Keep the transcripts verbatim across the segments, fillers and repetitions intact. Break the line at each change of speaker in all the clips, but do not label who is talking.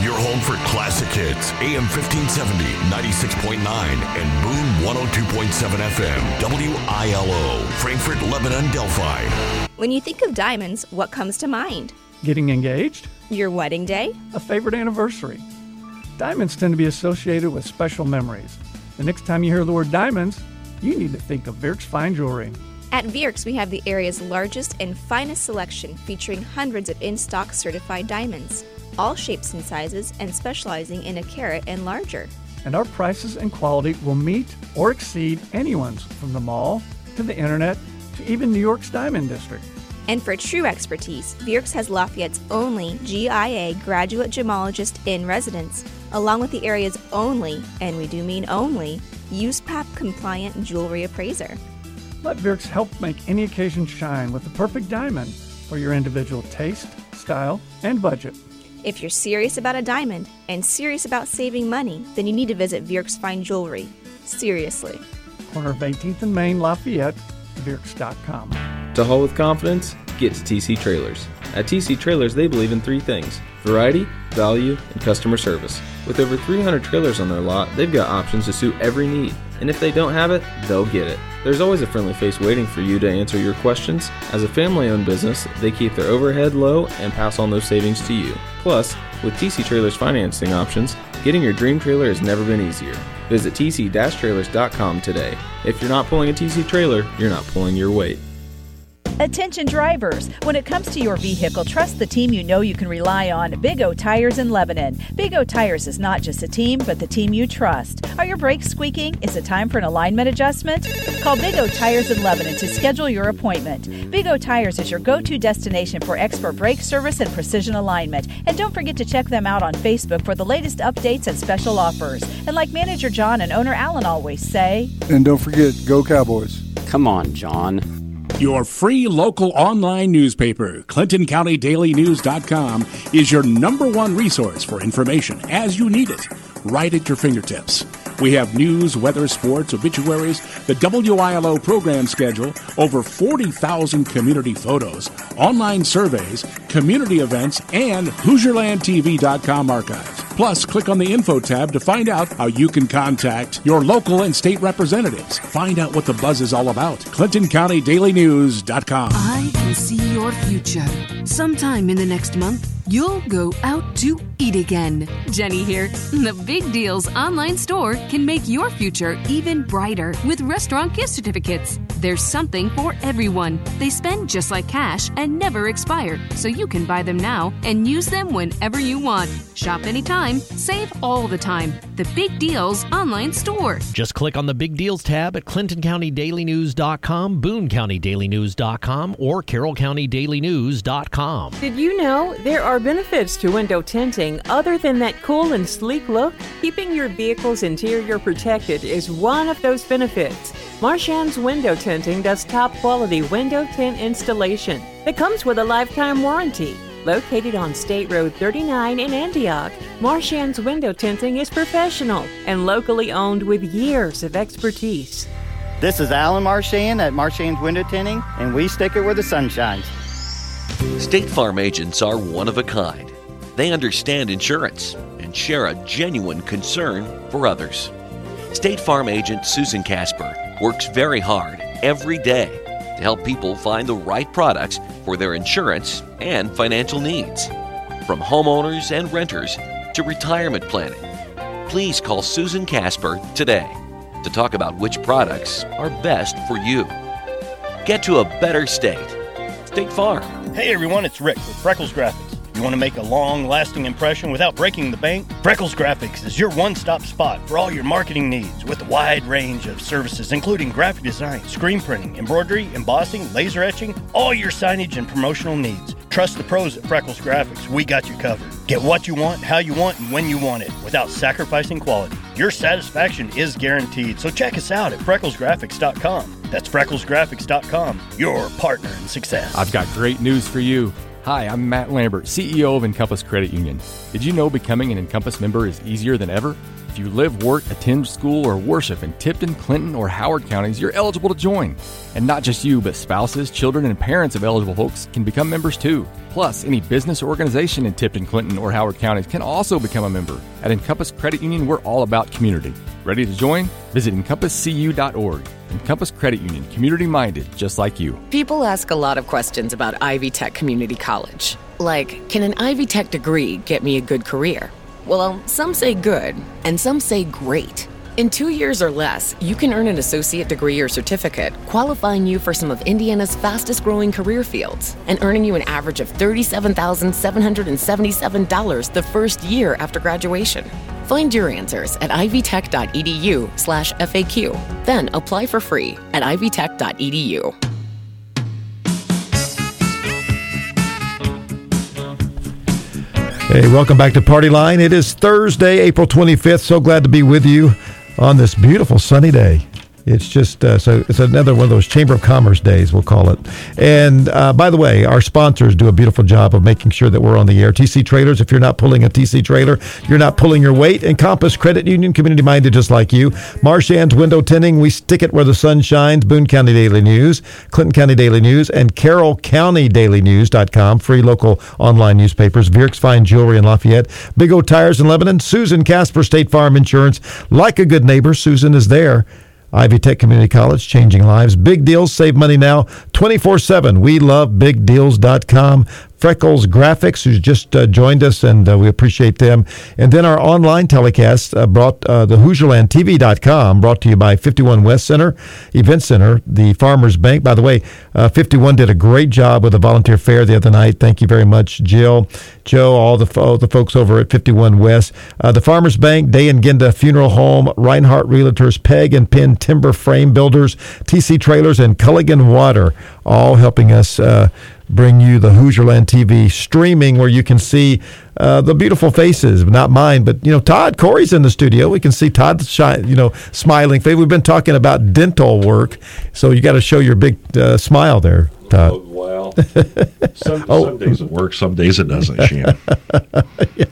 Your home for classic hits. A M fifteen seventy, ninety-six point nine, and Boom one oh two point seven F M. W I L O. Frankfort, Lebanon, Delphi.
When you think of diamonds, what comes to mind?
Getting engaged?
Your wedding day?
A favorite anniversary. Diamonds tend to be associated with special memories. The next time you hear the word diamonds, you need to think of Vierks Fine Jewelry.
At Vierks, we have the area's largest and finest selection featuring hundreds of in-stock certified diamonds, all shapes and sizes and specializing in a carat and larger.
And our prices and quality will meet or exceed anyone's from the mall to the internet to even New York's Diamond District.
And for true expertise, Vierks has Lafayette's only G I A graduate gemologist in residence, along with the area's only, and we do mean only, U S P A P-compliant jewelry appraiser.
Let Vierks help make any occasion shine with the perfect diamond for your individual taste, style, and budget.
If you're serious about a diamond and serious about saving money, then you need to visit Vierks Fine Jewelry. Seriously.
Corner of eighteenth and Main, Lafayette, Vierks dot com.
To haul with confidence, get to T C Trailers. At T C Trailers, they believe in three things: variety, value, and customer service. With over three hundred trailers on their lot, they've got options to suit every need. And if they don't have it, they'll get it. There's always a friendly face waiting for you to answer your questions. As a family-owned business, they keep their overhead low and pass on those savings to you. Plus, with T C Trailers financing options, getting your dream trailer has never been easier. Visit T C trailers dot com today. If you're not pulling a T C trailer, you're not pulling your weight.
Attention drivers, when it comes to your vehicle, trust the team you know you can rely on, Big O Tires in Lebanon. Big O Tires is not just a team, but the team you trust. Are your brakes squeaking? Is it time for an alignment adjustment? Call Big O Tires in Lebanon to schedule your appointment. Big O Tires is your go-to destination for expert brake service and precision alignment. And don't forget to check them out on Facebook for the latest updates and special offers. And like Manager John and owner Alan always say,
and don't forget, go Cowboys.
Come on, John.
Your free local online newspaper, Clinton County Daily News dot com, is your number one resource for information as you need it, right at your fingertips. We have news, weather, sports, obituaries, the W I L O program schedule, over forty thousand community photos, online surveys, community events, and Hoosier Land T V dot com archives. Plus, click on the info tab to find out how you can contact your local and state representatives. Find out what the buzz is all about. Clinton County Daily News dot com.
I can see your future. Sometime in the next month, you'll go out to eat again. Jenny here. The Big Deals online store can make your future even brighter with restaurant gift certificates. There's something for everyone. They spend just like cash and never expire, so you can buy them now and use them whenever you want. Shop anytime, save all the time. The Big Deals online store.
Just click on the Big Deals tab at Clinton County Daily News dot com, Boone County Daily News dot com, or Carroll County Daily News dot com.
Did you know there are benefits to window tinting other than that cool and sleek look? Keeping your vehicle's interior protected is one of those benefits. Marchand's Window Tinting does top-quality window tint installation that comes with a lifetime warranty. Located on State Road thirty-nine in Antioch, Marchand's Window Tinting is professional and locally owned with years of expertise.
This is Alan Marchand at Marchand's Window Tinting, and we stick it where the sun shines.
State Farm agents are one of a kind. They understand insurance and share a genuine concern for others. State Farm agent Susan Casper works very hard every day to help people find the right products for their insurance and financial needs. From homeowners and renters to retirement planning. Please call Susan Casper today to talk about which products are best for you. Get to a better state. State Farm.
Hey everyone, it's Rick with Freckles Graphics. You want to make a long-lasting impression without breaking the bank? Freckles Graphics is your one-stop spot for all your marketing needs with a wide range of services including graphic design, screen printing, embroidery, embossing, laser etching, all your signage and promotional needs. Trust the pros at Freckles Graphics. We got you covered. Get what you want, how you want, and when you want it without sacrificing quality. Your satisfaction is guaranteed, so check us out at Freckles Graphics dot com. That's Freckles Graphics dot com, your partner in success.
I've got great news for you.
Hi, I'm Matt Lambert, C E O of Encompass Credit Union. Did you know becoming an Encompass member is easier than ever? If you live, work, attend school, or worship in Tipton, Clinton, or Howard counties, you're eligible to join. And not just you, but spouses, children, and parents of eligible folks can become members too. Plus, any business or organization in Tipton, Clinton, or Howard counties can also become a member. At Encompass Credit Union, we're all about community. Ready to join? Visit encompass c u dot org. Encompass Credit Union, community-minded, just like you.
People ask a lot of questions about Ivy Tech Community College. Like, can an Ivy Tech degree get me a good career? Well, some say good, and some say great. In two years or less, you can earn an associate degree or certificate, qualifying you for some of Indiana's fastest-growing career fields, and earning you an average of thirty-seven thousand seven hundred seventy-seven dollars the first year after graduation. Find your answers at ivytech.edu slash FAQ. Then apply for free at ivytech dot e d u.
Hey, welcome back to Party Line. It is Thursday, April twenty-fifth. So glad to be with you on this beautiful sunny day. It's just, uh, so it's another one of those Chamber of Commerce days, we'll call it. And uh, by the way, our sponsors do a beautiful job of making sure that we're on the air. T C Trailers, if you're not pulling a T C trailer, you're not pulling your weight. Encompass Credit Union, community-minded just like you. Marchand's Window Tinting, we stick it where the sun shines. Boone County Daily News, Clinton County Daily News, and Carroll County Daily News dot com, free local online newspapers. Vierks Fine Jewelry in Lafayette. Big O Tires in Lebanon. Susan Casper, State Farm Insurance. Like a good neighbor, Susan is there. Ivy Tech Community College, changing lives. Big deals, save money now, twenty-four seven. We love big deals dot com. Freckles Graphics, who's just uh, joined us, and uh, we appreciate them. And then our online telecast uh, brought uh, the Hoosier T V dot com, brought to you by fifty-one West Center, Event Center, the Farmers Bank. By the way, uh, fifty-one did a great job with the volunteer fair the other night. Thank you very much, Jill, Joe, all the, all the folks over at fifty-one West. Uh, the Farmers Bank, Day and Ginda Funeral Home, Reinhardt Realtors, Peg and Pin Timber Frame Builders, T C Trailers, and Culligan Water, all helping us uh, bring you the Hoosierland T V streaming, where you can see uh, the beautiful faces, not mine, but you know, Todd Corey's in the studio. We can see Todd, shy, you know, smiling face. We've been talking about dental work, so you got to show your big uh, smile there, Todd.
Oh, well, some, oh. some days it works, some days it doesn't, Shan.
Yeah.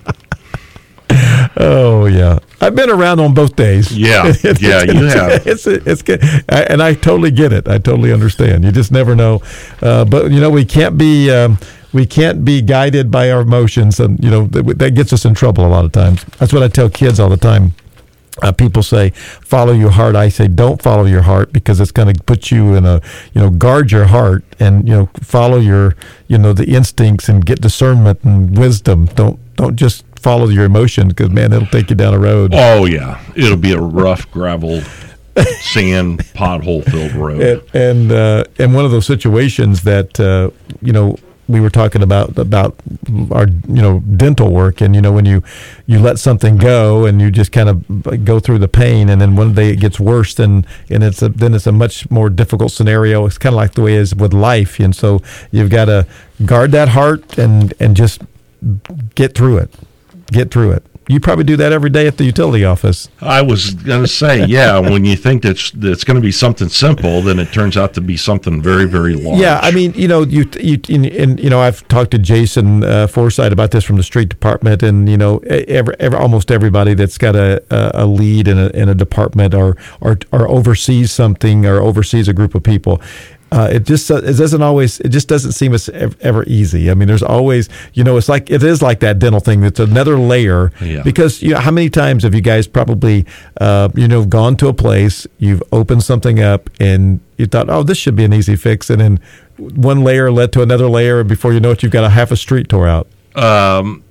Oh yeah, I've been around on both days.
Yeah,
it's,
yeah,
it's,
you
it's,
have.
It's it's, it's good, I, and I totally get it. I totally understand. You just never know, uh, but you know we can't be um, we can't be guided by our emotions, and you know that, that gets us in trouble a lot of times. That's what I tell kids all the time. Uh, people say, follow your heart. I say, don't follow your heart, because it's going to put you in a, you know, guard your heart, and, you know, follow your, you know, the instincts and get discernment and wisdom. Don't, don't just follow your emotion, because, man, it'll take you down a road.
Oh, yeah. It'll be a rough, gravel, sand, pothole-filled road.
And, and, uh, and one of those situations that, uh, you know, we were talking about about our you know dental work, and you know when you you let something go and you just kind of go through the pain, and then one day it gets worse, and and it's a, then it's a much more difficult scenario. It's kind of like the way it is with life, and so you've got to guard that heart and and just get through it, get through it. You probably do that every day at the utility office.
I was going to say, yeah, when you think that it's going to be something simple, then it turns out to be something very, very large.
Yeah, I mean, you know, you, you, and, you know, I've talked to Jason uh, Forsythe about this from the street department, and, you know, every, every, almost everybody that's got a, a lead in a, in a department or, or, or oversees something or oversees a group of people. Uh, it just uh, it doesn't always it just doesn't seem as ever easy. I mean, there's always, you know, it's like it is like that dental thing. It's another layer,
yeah.
because you know, how many times have you guys probably uh, you know gone to a place, you've opened something up, and you thought, oh, this should be an easy fix, and then one layer led to another layer, and before you know it, you've got a half a street tore out.
Um,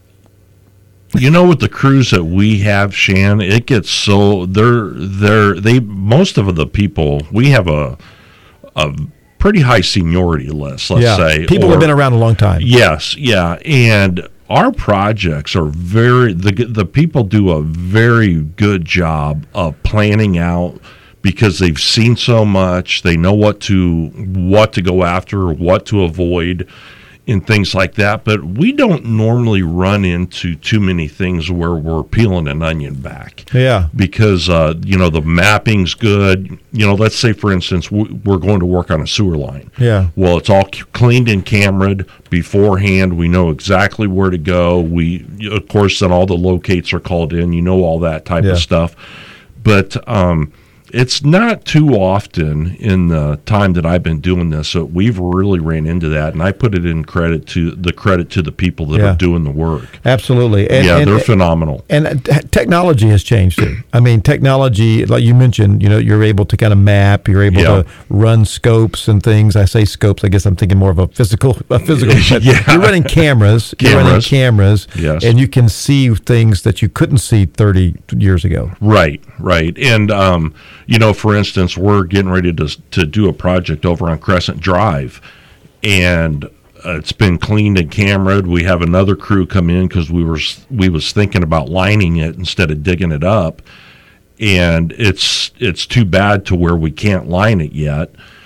you know, with the crews that we have, Shan, it gets so they're they're they most of the people we have a a pretty high seniority list, let's
yeah.
say.
People
or,
have been around a long time.
Yes, yeah. And our projects are very, the the people do a very good job of planning out, because they've seen so much. They know what to what to go after, what to avoid. and things like that. But we don't normally run into too many things where we're peeling an onion back.
Yeah.
Because, uh, you know, the mapping's good. You know, let's say, for instance, we're going to work on a sewer line.
Yeah.
Well, it's all cleaned and cameraed beforehand. We know exactly where to go. We, of course, then all the locates are called in. You know all that type
Yeah.
of stuff. But um, it's not too often in the time that I've been doing this that we've really ran into that, and I put it in credit to the credit to the people that
Yeah.
are doing the work.
Absolutely. And,
yeah,
and,
they're phenomenal.
And uh, te- technology has changed too. I mean, technology, like you mentioned, you know, you're able to kind of map, you're able
Yeah.
to run scopes and things. I say scopes, I guess I'm thinking more of a physical, a physical.
Yeah.
You're running cameras, you're running
Cameras.
cameras,
Yes.
and you can see things that you couldn't see thirty years ago.
Right, right. And, um, you know, for instance, we're getting ready to to do a project over on Crescent Drive, and uh, it's been cleaned and cameraed. We have another crew come in because we were we was thinking about lining it instead of digging it up, and it's it's too bad to where we can't line it yet.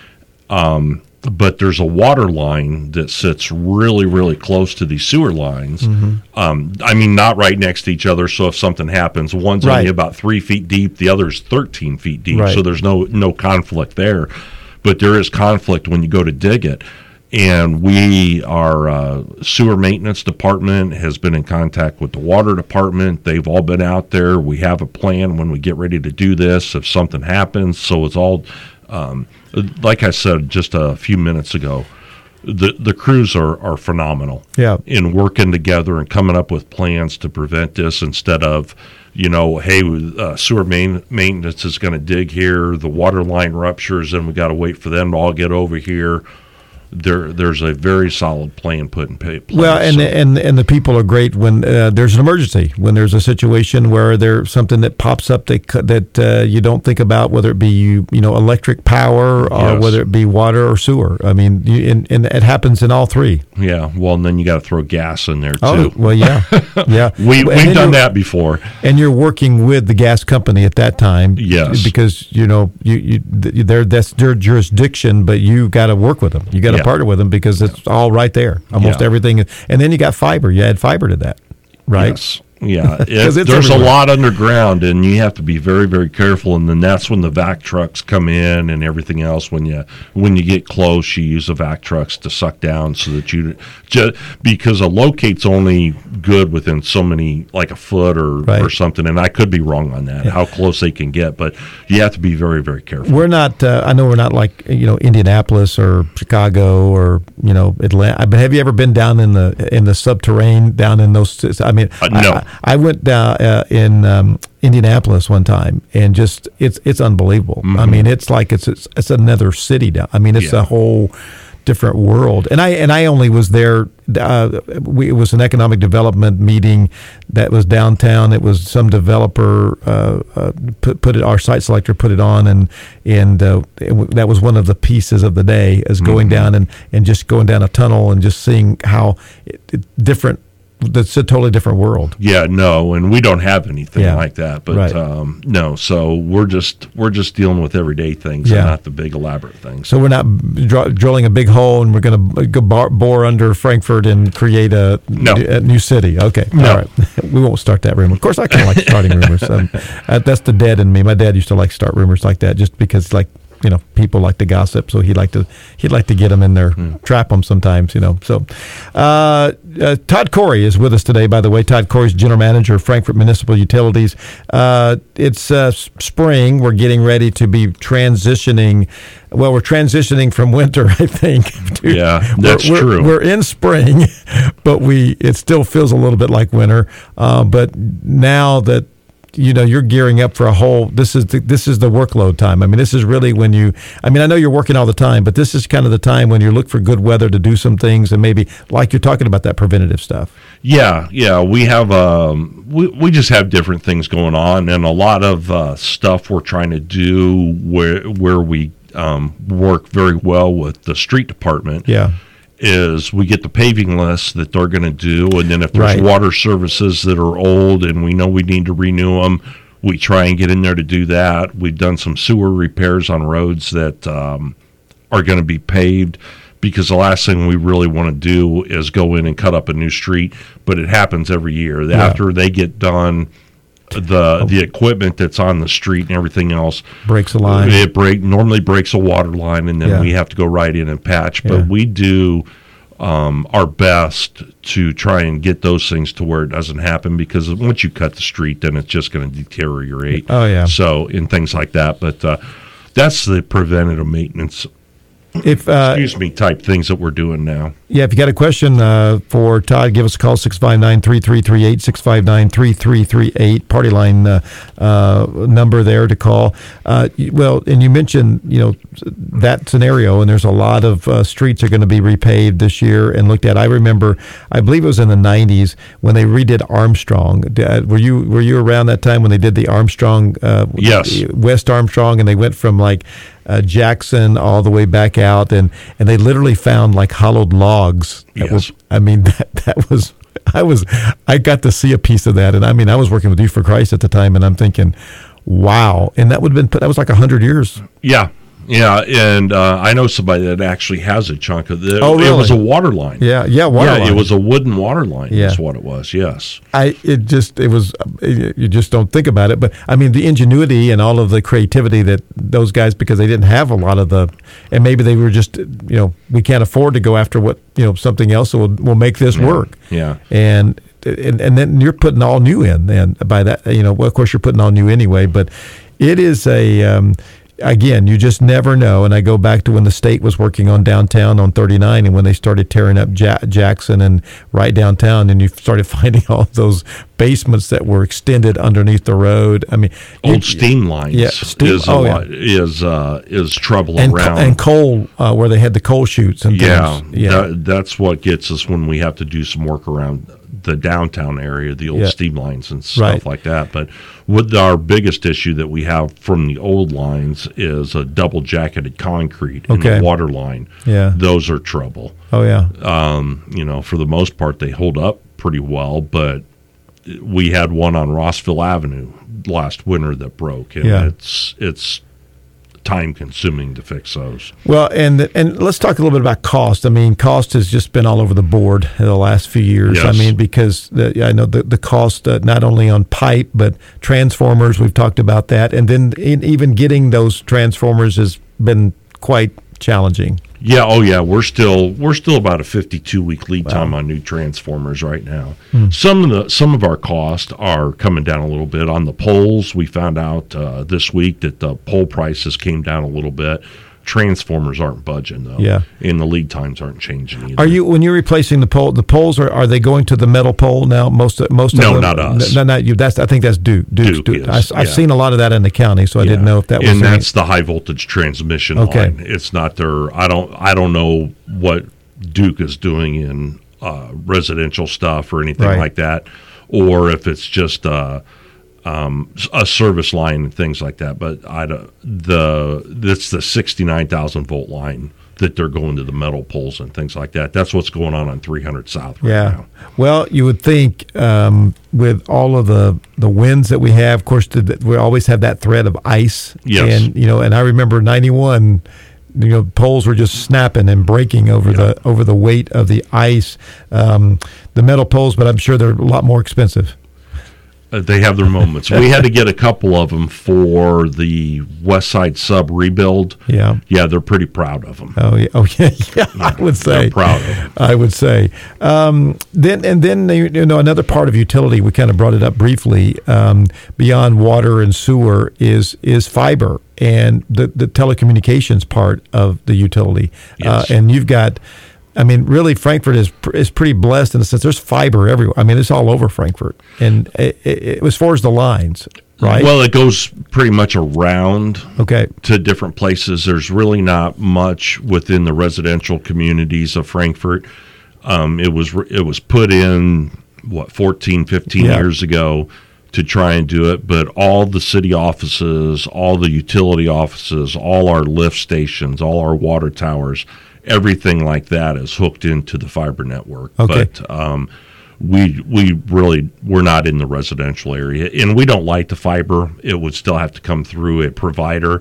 Um, but there's a water line that sits really, really close to these sewer lines.
Mm-hmm.
Um, I mean, not right next to each other. So if something happens, one's
Right.
only about three feet deep, the other's thirteen feet deep.
Right.
So there's no no conflict there. But there is conflict when you go to dig it. And we, our uh, sewer maintenance department has been in contact with the water department. They've all been out there. We have a plan when we get ready to do this if something happens. So it's all, um, like I said just a few minutes ago, the the crews are, are phenomenal.
Yeah.
In working together and coming up with plans to prevent this instead of, you know, hey, uh, sewer main, maintenance is going to dig here, the water line ruptures, and we got to wait for them to all get over here. There, there's a very solid plan put in place.
Well, and
so.
and and the people are great when uh, there's an emergency, when there's a situation where there's something that pops up that c- that uh, you don't think about, whether it be you you know electric power or
Yes.
whether it be water or sewer. I mean, you, and, and it happens in all three.
Yeah, well, and then you got to throw gas in there too.
Oh, well, yeah, yeah.
we
And
we've
then
done
you're-
that before.
And you're working with the gas company at that time,
Yes.
because you know you, you they're that's their jurisdiction, but you got to work with them. You got to
Yeah.
partner with them because it's all right there. Almost
Yeah.
everything, and then you got fiber. You add fiber to that, right?
Yes. Yeah, it,
'Cause it's
there's
everywhere.
a lot underground, and you have to be very, very careful. And then that's when the vac trucks come in and everything else. When you when you get close, you use the vac trucks to suck down so that you just because a locate's only good within so many, like a foot or
Right.
or something. And I could be wrong on that, how close they can get, but you have to be very, very careful.
We're not. Uh, I know we're not like you know Indianapolis or Chicago or you know Atlanta. But have you ever been down in the in the subterranean down in those? I mean,
Uh, no.
I, I went down uh, in um, Indianapolis one time, and just it's it's unbelievable. I
Mhm.
mean, it's like it's it's, it's another city down. I mean, it's
Yeah.
a whole different world. And I and I only was there. Uh, we, it was an economic development meeting that was downtown. It was some developer uh, uh, put put it. Our site selector put it on, and and uh, it, w- that was one of the pieces of the day, is going
Mhm.
down and, and just going down a tunnel and just seeing how it, it, different. That's a totally different world.
Yeah, no, and we don't have anything
Yeah.
like that. But
Right.
um, no, so we're just we're just dealing with everyday things,
Yeah.
and not the big elaborate things.
So we're not dr- drilling a big hole, and we're going to go bar- bore under Frankfurt and create a,
No.
a new city. Okay,
No.
all right. We won't start that rumor. Of course, I kind of like starting rumors. Um, uh, that's the dad in me. My dad used to like start rumors like that, just because like you know people like to gossip, so he'd like to he'd like to get them in there,
Hmm.
trap them sometimes. You know. So uh, uh, Todd Corey is with us today. By the way, Todd Corey's general manager of Frankfurt Municipal Utilities. Uh, it's uh, s- spring. We're getting ready to be transitioning. Well, we're transitioning from winter, I think. to-
Yeah, that's
we're, we're-
true.
We're in spring, but we it still feels a little bit like winter. Uh, but now that you know you're gearing up for a whole, this is the, this is the workload time. I mean, this is really when you. I mean, I know you're working all the time, but this is kind of the time when you look for good weather to do some things, and maybe like you're talking about that preventative stuff.
Yeah, yeah, we have um, we we just have different things going on, and a lot of uh, stuff we're trying to do where where we um, work very well with the street department.
Yeah.
Is we get the paving lists that they're going to do, and then if there's
Right.
water services that are old and we know we need to renew them, we try and get in there to do that. We've done some sewer repairs on roads that um, are going to be paved because the last thing we really want to do is go in and cut up a new street, but it happens every year. Yeah. After they get done, the the equipment that's on the street and everything else
breaks a line.
It break normally breaks a water line, and then yeah. we have to go right in and patch. But yeah. we do um, our best to try and get those things to where it doesn't happen, because once you cut the street, then it's just going to deteriorate.
Oh yeah.
So in things like that, but uh, that's the preventative maintenance.
If uh,
excuse me, type things that we're doing now.
Yeah, if you got a question uh, for Todd, give us a call, six five nine, three three three eight, six five nine, three three three eight, party line uh, uh, number there to call. Uh, well, and you mentioned, you know, that scenario, and there's a lot of uh, streets are going to be repaved this year and looked at. I remember, I believe it was in the nineties when they redid Armstrong. Were you were you around that time when they did the Armstrong? Uh,
yes.
West Armstrong, and they went from like Uh, Jackson all the way back out, and, and they literally found like hollowed logs. That
yes.
was, I mean, that, that was, I was, I got to see a piece of that. And I mean, I was working with Youth for Christ at the time, and I'm thinking, wow. And that would have been, that was like a hundred years.
Yeah. Yeah, and uh, I know somebody that actually has a chunk of it.
Oh, really?
It was a water line.
Yeah, yeah, water
yeah,
line.
it was a wooden water line.
Yeah.
Is what it was. Yes.
I it just it was you just don't think about it, but I mean the ingenuity and all of the creativity that those guys, because they didn't have a lot of the, and maybe they were just, you know, we can't afford to go after what, you know, something else will will make this
yeah.
work.
Yeah.
And. And, and then you're putting all new in, and by that, you know, well, of course you're putting all new anyway, but it is a, um, again, you just never know. And I go back to when the state was working on downtown on thirty-nine, and when they started tearing up ja- Jackson and right downtown, and you started finding all those basements that were extended underneath the road. I mean,
old
it,
steam lines
yeah, steam,
is
oh,
a
yeah.
lot, is uh, is trouble
and,
around,
and coal uh, where they had the coal chutes and
yeah,
things. Yeah,
that, that's what gets us when we have to do some work around the downtown area, the old
yeah.
steam lines and stuff
right.
like that. But with our biggest issue that we have from the old lines is a double jacketed concrete in
okay.
the water line.
Yeah,
those are trouble.
Oh yeah.
Um, you know, for the most part, they hold up pretty well, but we had one on Rossville Avenue last winter that broke, and
yeah.
it's it's time consuming to fix those.
Well, and and let's talk a little bit about cost. I mean, cost has just been all over the board in the last few years.
Yes.
I mean, because the, I know the the cost uh, not only on pipe but transformers. We've talked about that, and then in, even getting those transformers has been quite challenging.
Yeah, oh yeah, we're still we're still about a fifty-two week lead time wow. on new transformers right now. Hmm. Some of the some of our costs are coming down a little bit on the poles. We found out uh, this week that the pole prices came down a little bit. Transformers aren't budging though.
Yeah,
and the lead times aren't changing either.
Are you when you're replacing the pole? The poles are are they going to the metal pole now? Most of, most
no,
of them,
not us.
No, not you. That's I think that's Duke. Duke's,
Duke,
Duke.
is,
I, I've
yeah.
seen a lot of that in the county, so I
yeah.
didn't know if that was.
And
any,
that's the high voltage transmission
okay.
line. It's not their. I don't. I don't know what Duke is doing in uh, residential stuff or anything
right.
like that, or if it's just uh, um, a service line and things like that. But I don't, the that's the sixty-nine thousand volt line that they're going to the metal poles and things like that. That's what's going on on three hundred South right
yeah.
now.
Well, you would think um, with all of the, the winds that we have, of course, the, we always have that threat of ice.
Yes.
And, you know, and I remember ninety-one, you know, poles were just snapping and breaking over yeah. the over the weight of the ice. Um, the metal poles, but I'm sure they're a lot more expensive.
Uh, they have their moments. We had to get a couple of them for the West Side Sub rebuild.
Yeah,
yeah, they're pretty proud of them.
Oh yeah, oh yeah, yeah.
yeah
I would say
they're proud of them.
I would say. Um, then and then you know another part of utility, we kind of brought it up briefly. Um, beyond water and sewer is is fiber and the the telecommunications part of the utility.
Yes.
Uh, and you've got. I mean, really, Frankfort is is pretty blessed in the sense there's fiber everywhere. I mean, it's all over Frankfort, and it, it, as far as the lines, right?
Well, it goes pretty much around.
Okay.
To different places. There's really not much within the residential communities of Frankfort. Um, it was it was put in what fourteen, fifteen
yeah.
years ago to try and do it, but all the city offices, all the utility offices, all our lift stations, all our water towers. Everything like that is hooked into the fiber network.
Okay.
But um, we we really, we're not in the residential area. And we don't like the fiber. It would still have to come through a provider.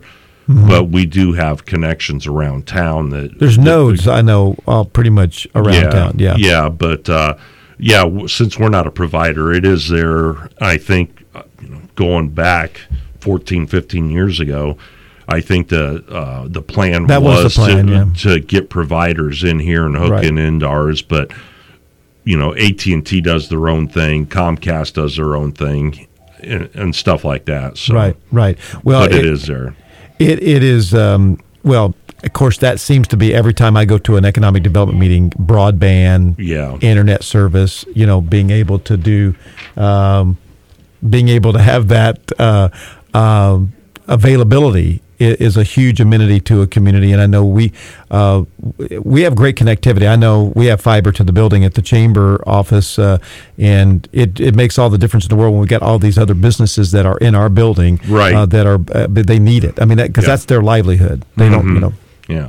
Mm-hmm. But we do have connections around town that
there's
that,
nodes I know all pretty much around
yeah,
town. Yeah,
yeah, but uh, yeah, w- since we're not a provider, it is there. I think uh, you know, going back fourteen, fifteen years ago, I think the uh, the plan
that was,
was
the plan,
to,
yeah.
to get providers in here and hook
Right.
in into ours, but you know, A T and T does their own thing, Comcast does their own thing, and, and stuff like that. So,
right, right. Well,
but it,
it
it is there.
It it is um, well. Of course, that seems to be every time I go to an economic development meeting, broadband,
yeah.
internet service. You know, being able to do, um, being able to have that uh, um, availability is, is a huge amenity to a community. And I know we uh, we have great connectivity. I know we have fiber to the building at the chamber office, uh, and it, it makes all the difference in the world when we got all these other businesses that are in our building,
right?
Uh, that are uh, they need it. I mean, because that,
yeah.
that's their livelihood. They
mm-hmm.
don't, you know.
Yeah.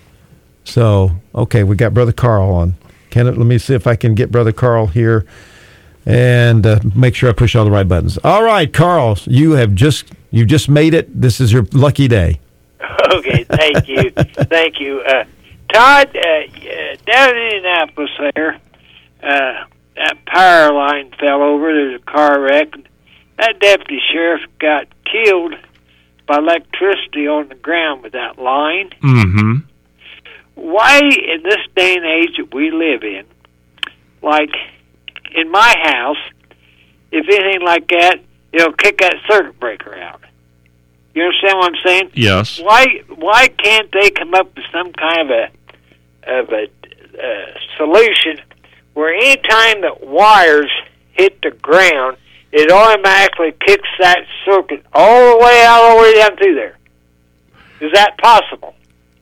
So, okay, we got Brother Carl on. Can it, let me see if I can get Brother Carl here and uh, make sure I push all the right buttons. All right, Carl, you have just you just made it. This is your lucky day.
Okay, thank you, thank you, uh, Todd. Uh, down in Indianapolis, there, uh, that power line fell over. There's a car wreck. That deputy sheriff got killed by electricity on the ground with that line.
Mm-hmm.
Why, in this day and age that we live in, like in my house, if anything like that, it'll kick that circuit breaker out. You understand what I'm saying?
Yes.
Why? Why can't they come up with some kind of a of a uh, solution where any time that wires hit the ground, it automatically kicks that circuit all the way all the way down through there? Is that possible?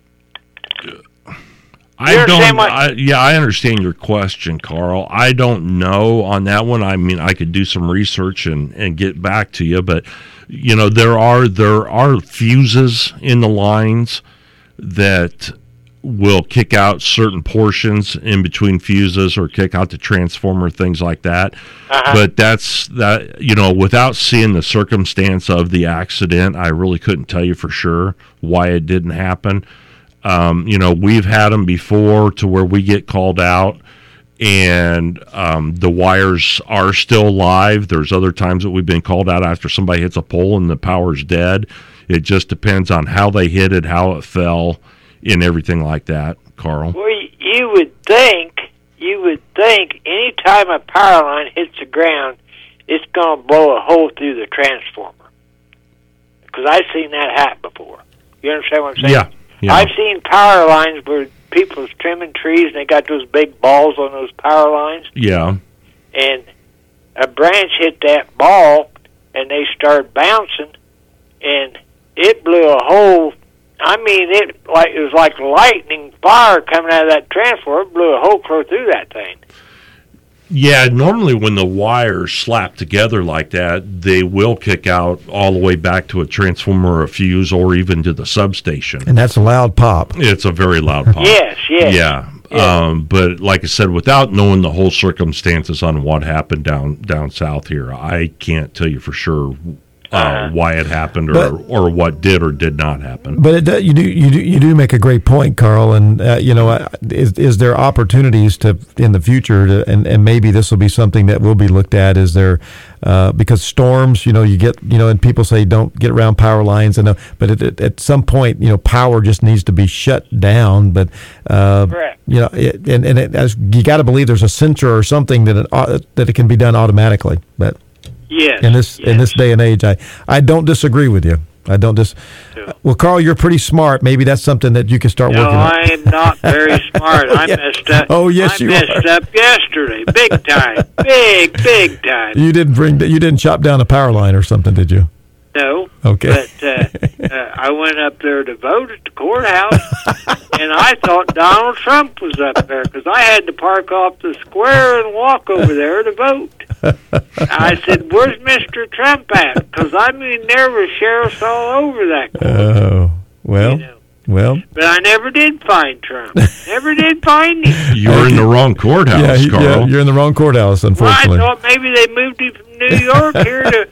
I don't. I, yeah, I understand your question, Carl. I don't know on that one. I mean, I could do some research and, and get back to you, but you know, there are there are fuses in the lines that will kick out certain portions in between fuses or kick out the transformer, things like that. Uh-huh. But that's that. You know, without seeing the circumstance of the accident, I really couldn't tell you for sure why it didn't happen. Um, you know, we've had them before to where we get called out and um, the wires are still live. There's other times that we've been called out after somebody hits a pole and the power's dead. It just depends on how they hit it, how it fell, and everything like that, Carl.
Well, you would think, you would think any time a power line hits the ground, it's going to blow a hole through the transformer. Because I've seen that happen before. You understand what I'm saying?
Yeah. Yeah.
I've seen power lines where people's trimming trees and they got those big balls on those power lines.
Yeah.
And a branch hit that ball and they started bouncing and it blew a hole. I mean, it like it was like lightning fire coming out of that transformer. It blew a hole clear through that thing.
Yeah, normally when the wires slap together like that, they will kick out all the way back to a transformer or a fuse or even to the substation.
And that's a loud pop.
It's a very loud pop.
Yes, yes.
Yeah.
Yeah.
Um, but like I said, without knowing the whole circumstances on what happened down down south here, I can't tell you for sure uh, uh, why it happened or,
but,
or what did or did not happen.
But it, do- you do you do you do make a great point, Carl. And uh, you know, uh, is is there opportunities to in the future, to, and and maybe this will be something that will be looked at? Is there uh, because storms, you know, you get you know, and people say don't get around power lines, and uh, but at, at, at some point, you know, power just needs to be shut down. But uh,
Correct.
You know, it, and and it, as, you got to believe there's a sensor or something that it, uh, that it can be done automatically. But
yes,
in this
yes.
in this day and age, I, I don't disagree with you. I don't dis.
Yeah.
Well, Carl, you're pretty smart. Maybe that's something that you can start
No,
working on.
I am not very smart. I
Yeah.
messed up.
Oh, yes,
I
you
messed
are.
up yesterday, big time, big, big time.
You didn't bring. You didn't chop down a power line or something, did you?
No.
Okay.
But uh, uh, I went up there to vote at the courthouse, and I thought Donald Trump was up there because I had to park off the square and walk over there to vote. I said, "Where's Mister Trump at?" Because I mean, there were sheriffs all over that court.
Oh well.
You know.
Well.
But I never did find Trump. Never did find him.
You were in the wrong courthouse,
Yeah, he-
Carl.
yeah, you're in the wrong courthouse,
Well, I
unfortunately.
thought maybe they moved him from New York here to, to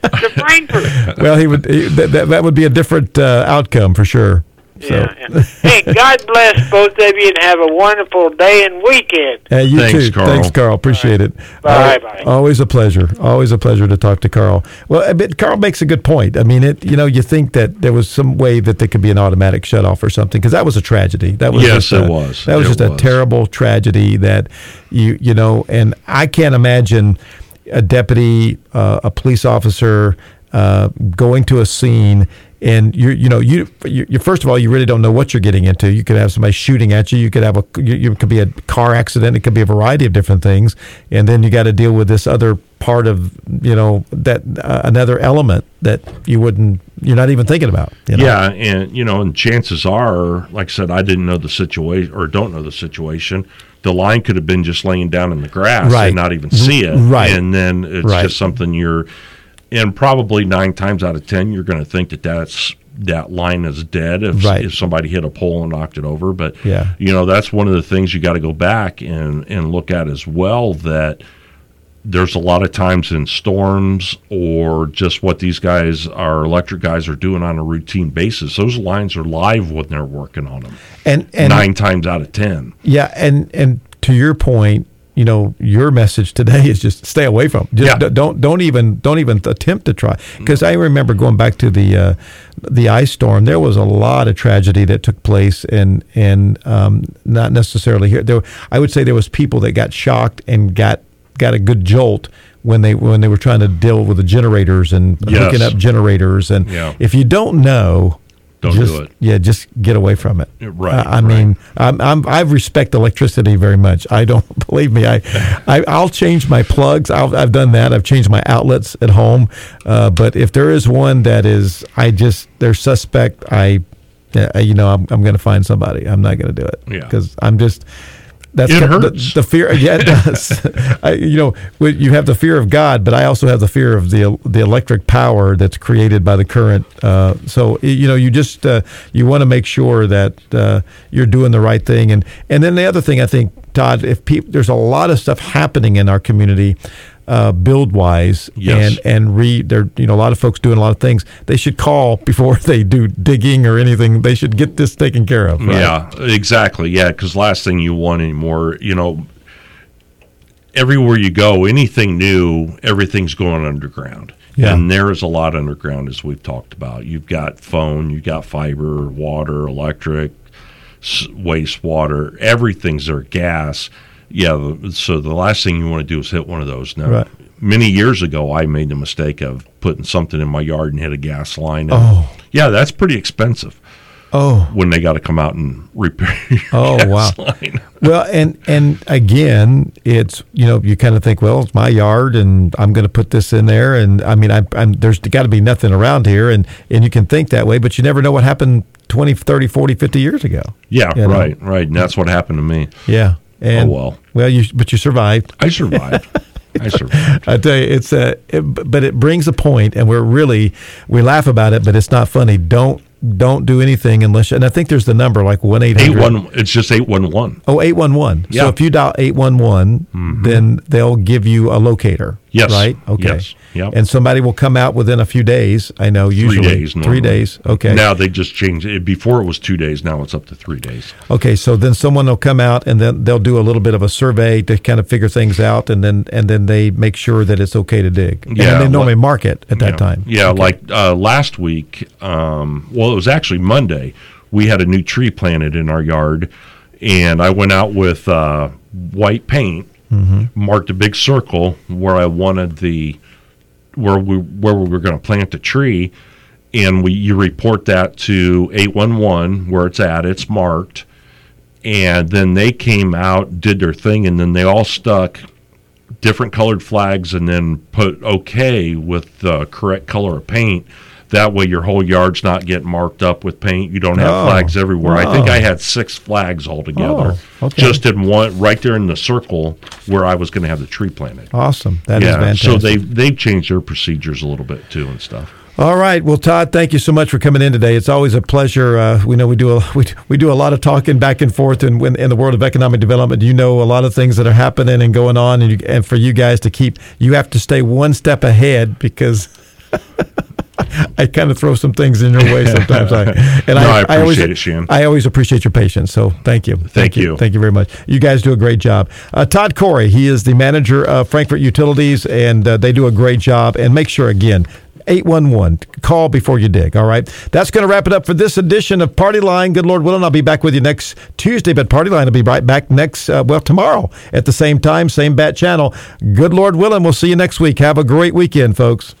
Frankfort.
Well, he would. He, that, that that would be a different uh, outcome for sure. So.
Yeah, yeah. Hey, God bless both of you and have a wonderful day and weekend.
Hey, you
Thanks,
too.
Carl.
Thanks, Carl. Appreciate it.
Bye,
uh,
bye.
Always a pleasure. Always a pleasure to talk to Carl. Well, but Carl makes a good point. I mean, it. You know, you think that there was some way that there could be an automatic shutoff or something, because that was a tragedy. That was
Yes,
just a,
it was.
That was
It
just a
was.
terrible tragedy that you you know, and I can't imagine a deputy, uh, a police officer uh, going to a scene. And you, you know, you, you, you. First of all, you really don't know what you're getting into. You could have somebody shooting at you. You could have a, you, you could be a car accident. It could be a variety of different things. And then you got to deal with this other part of, you know, that uh, another element that you wouldn't, you're not even thinking about. You know?
Yeah, and you know, and chances are, like I said, I didn't know the situation or don't know the situation. The line could have been just laying down in the grass
Right.
and not even see it.
Right.
And then it's
Right.
just something you're. And probably nine times out of ten, you're going to think that that's, that line is dead if,
Right.
if somebody hit a pole and knocked it over. But,
Yeah.
you know, that's one of the things you got to go back and, and look at as well, that there's a lot of times in storms or just what these guys, our electric guys, are doing on a routine basis. Those lines are live when they're working on them.
And, and
nine times out of ten.
Yeah, and and to your point, you know, your message today is just stay away from. Just
Yeah.
d- don't don't even don't even attempt to try. Because I remember going back to the uh, the ice storm. There was a lot of tragedy that took place, and and um, not necessarily here. There, I would say there was people that got shocked and got got a good jolt when they when they were trying to deal with the generators and
Yes.
hooking up generators. And
Yeah.
if you don't know.
Don't
just,
do it.
Yeah, just get away from it.
Right,
I, I
right.
mean, I'm, I'm, I respect electricity very much. I don't believe me. I, I I'll change my plugs. I'll, I've done that. I've changed my outlets at home. Uh, but if there is one that is, I just they're suspect. I, uh, you know, I'm I'm going to find somebody. I'm not going to do it.
Yeah.
Because I'm just. That's
It
the,
hurts.
The, the fear. Yeah, it does. I, you know, when you have the fear of God, but I also have the fear of the the electric power that's created by the current. Uh, so you know, you just uh, you want to make sure that uh, you're doing the right thing. And and then the other thing, I think, Todd, if peop, there's a lot of stuff happening in our community. Uh, build wise
Yes.
and and re there you know a lot of folks doing a lot of things. They should call before they do digging or anything. They should get this taken care of. Right?
Yeah, exactly. Yeah, because last thing you want anymore, you know, everywhere you go, anything new, everything's going underground.
Yeah.
And there is a lot underground, as we've talked about. You've got phone, you've got fiber, water, electric, s- wastewater, everything's there, gas. Yeah, the- so the last thing you want to do is hit one of those. Now,
Right.
many years ago, I made the mistake of putting something in my yard and hit a gas line. And
Oh.
yeah, that's pretty expensive.
Oh.
When they got to come out and repair your
Oh,
gas
wow.
line.
Well, and and again, it's, you know, you kind of think, well, it's my yard and I'm going to put this in there. And I mean, I, I'm, there's got to be nothing around here. And, and you can think that way, but you never know what happened twenty, thirty, forty, fifty years ago.
Yeah,
You know?
right, right. And that's what happened to me.
Yeah. And,
Oh, well.
Well, you, but you survived.
I survived. I survived.
I tell you, it's a, it, but it brings a point, and we're really, we laugh about it, but it's not funny. Don't, don't do anything unless, and I think there's the number like one eight
Eight
hundred.
one. It's just eight one one.
Oh, eight one one.
Yeah.
So if you dial eight one one, then they'll give you a locator.
Yes.
Right? Okay.
Yes. Yep.
And somebody will come out within a few days. I know, usually.
Three days.
Three
normally.
days. Okay.
Now they just changed it. Before it was two days. Now it's up to three days.
Okay, so then someone will come out and then they'll do a little bit of a survey to kind of figure things out, and then and then they make sure that it's okay to dig. And
Yeah,
then they normally
like-
mark it at that
yeah.
time.
Yeah, like uh, last week. Um, well, it was actually Monday. We had a new tree planted in our yard, and I went out with uh, white paint,
Mm-hmm.
marked a big circle where I wanted the where we where we were going to plant the tree, and we you report that to eight one one where it's at. It's marked, and then they came out, did their thing, and then they all stuck different colored flags and then put okay with the correct color of paint. That way your whole yard's not getting marked up with paint. You don't have
Oh,
flags everywhere. I think
wow.
I had six flags altogether.
Oh, okay.
Just in one, right there in the circle where I was going to have the tree planted.
Awesome. That is
yeah,
fantastic.
so they they've changed their procedures a little bit too and stuff.
All right. Well, Todd, thank you so much for coming in today. It's always a pleasure. Uh, we know we do a we, we do a lot of talking back and forth in, in in the world of economic development. You know a lot of things that are happening and going on, and, you, and for you guys to keep, you have to stay one step ahead because I kind of throw some things in your way sometimes. I, and
no, I,
I,
appreciate
I always,
it, Shan.
I always appreciate your patience. So thank you. Thank,
thank
you.
you.
Thank you very much. You guys do a great job. Uh, Todd Corey, he is the manager of Frankfort Utilities, and uh, they do a great job. And make sure, again, eight one one, call before you dig, all right? That's going to wrap it up for this edition of Party Line. Good Lord willing, I'll be back with you next Tuesday, but Party Line will be right back next, uh, well, tomorrow at the same time, same bat channel. Good Lord willing, we'll see you next week. Have a great weekend, folks.